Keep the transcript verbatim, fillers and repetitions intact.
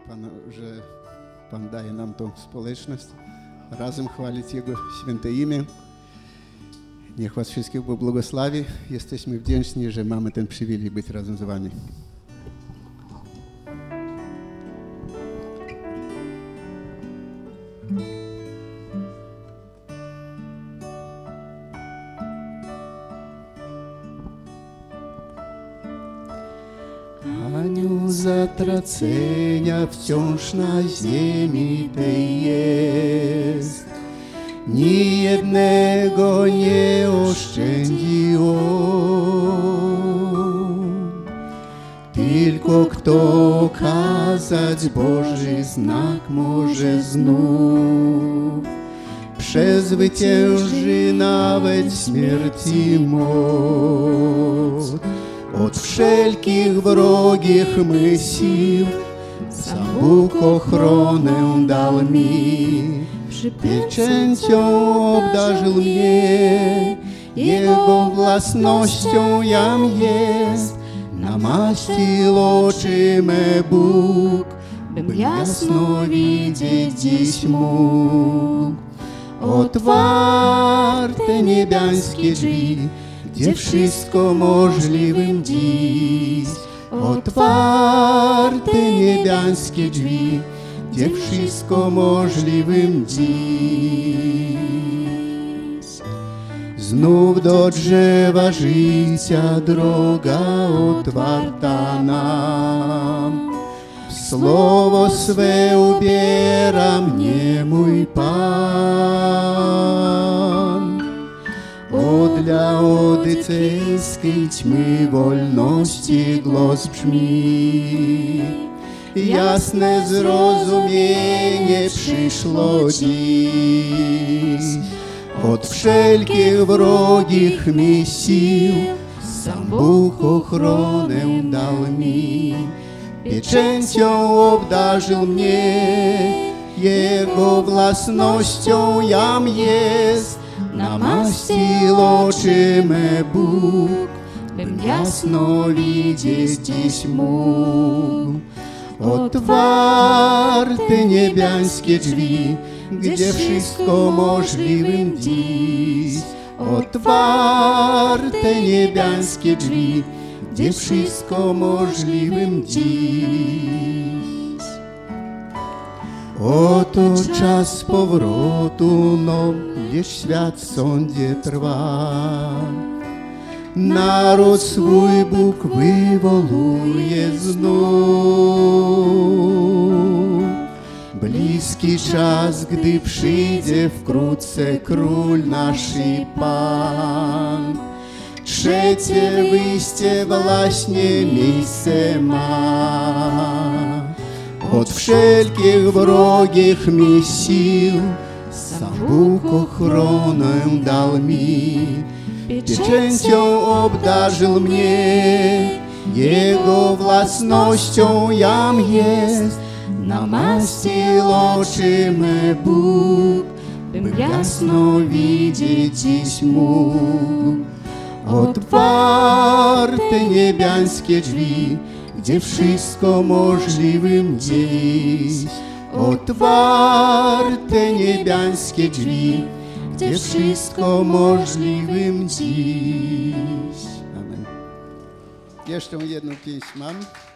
Pana, że Pan daje nam tą społeczność, razem chwalić Jego święte imię. Niech Was wszystkich Bóg błogosławi. Jesteśmy wdzięczni, że mamy ten przywilej być razem z Wami. Anioł zatracenia wciąż na ziemi tej jest, ni jednego nie oszczędziło. Tylko kto okazać Boży znak może znów, przezwycięży nawet śmierci moc. Od wszelkich wrogich my sił sam Bóg ochronę dał mi. Pieczęcią obdarzył mnie, Jego własnością jam jest. Namaścił oczy me Bóg, bym jasno widzieć dziś mógł. Otwarte niebiańskie drzwi, gdzie wszystko możliwym dziś. Otwarte niebiańskie drzwi, gdzie wszystko możliwym dziś. Znów do drzewa życia droga otwarta nam. W słowo swe ubiera mnie mój Pan. O dla odycejskiej ćmy wolności głos brzmi. Jasne zrozumienie przyszło dziś. Od wszelkich wrogich mi sił sam Bóg ochronę dał mi. Pieczęcią obdarzył mnie, Jego własnością jam jest. Namaścił oczy me Bóg, bym jasno widzieć dziś mógł. Otwarte niebiańskie drzwi, gdzie wszystko możliwym dziś. Otwarte niebiańskie drzwi, gdzie wszystko możliwym dziś. Oto czas powrotu, no gdzie świat w sądzie trwa. Naród swój Bóg wywołuje znów. Bliski czas, gdy przyjdzie wkrótce Król nasz i Pan. Trzecie wyjście właśnie miejsce ma. Od wszelkich wrogich mi sił sam Bóg ochronę dał mi. Pieczęcią obdarzył mnie, Jego własnością jam jest. Namaścił oczy me Bóg, bym jasno widzieć dziś mógł. Otwarte niebiańskie drzwi, gdzie wszystko możliwym dziś. Otwarte niebiańskie drzwi, gdzie wszystko możliwym dziś. Amen. Jeszcze jedną pieśń mam.